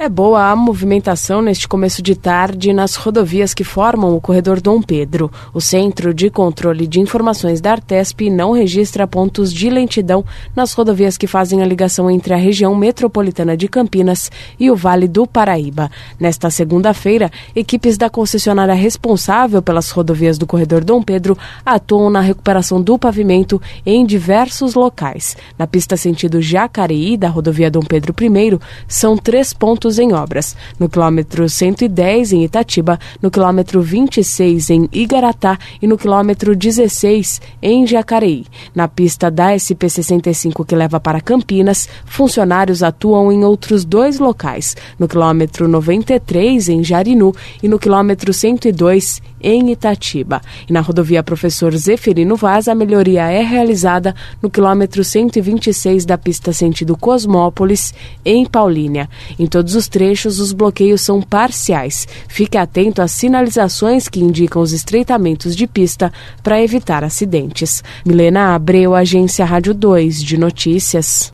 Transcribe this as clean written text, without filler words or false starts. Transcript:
É boa a movimentação neste começo de tarde nas rodovias que formam o corredor Dom Pedro. O Centro de Controle de Informações da Artesp não registra pontos de lentidão nas rodovias que fazem a ligação entre a região metropolitana de Campinas e o Vale do Paraíba. Nesta segunda-feira, equipes da concessionária responsável pelas rodovias do corredor Dom Pedro atuam na recuperação do pavimento em diversos locais. Na pista sentido Jacareí, da rodovia Dom Pedro I, são 3 pontos em obras, no quilômetro 110 em Itatiba, no quilômetro 26 em Igaratá e no quilômetro 16 em Jacareí. Na pista da SP-65 que leva para Campinas, funcionários atuam em outros 2 locais, no quilômetro 93 em Jarinu e no quilômetro 102 em Itatiba. E na rodovia Professor Zeferino Vaz, a melhoria é realizada no quilômetro 126 da pista sentido Cosmópolis, em Paulínia. Em todos os trechos, os bloqueios são parciais. Fique atento às sinalizações que indicam os estreitamentos de pista para evitar acidentes. Milena Abreu, Agência Rádio 2 de Notícias.